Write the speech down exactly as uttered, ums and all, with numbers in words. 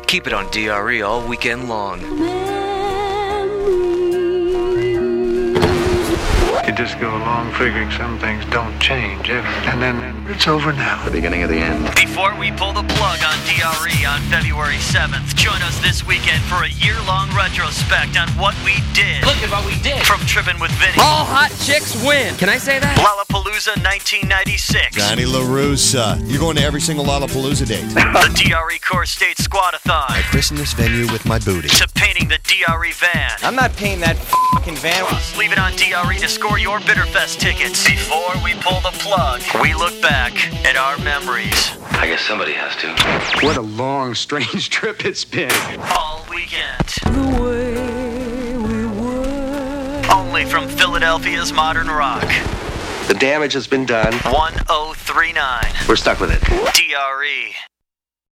Keep it on D R E all weekend long. You just go along figuring some things don't change ever. And then it's over now. The beginning of the end. Before we pull the plug on D R E on February seventh, join us this weekend for a year-long retrospect on what we did. Look at what we did. From Trippin' with Vinny. All hot chicks win. Can I say that? Lollapalooza nineteen ninety-six. Johnny LaRussa. You're going to every single Lollapalooza date. The D R E Core State Squadathon. I christened this venue with my booty. To painting the D R E van. I'm not painting that f***ing van. Leave it on D R E to score your Bitterfest tickets. Before we pull the plug, we look back at our memories. I guess somebody has to. What a long, strange trip it's been. All weekend. The way we were. Only from Philadelphia's modern rock. The damage has been done. one oh three nine. We're stuck with it. D R E.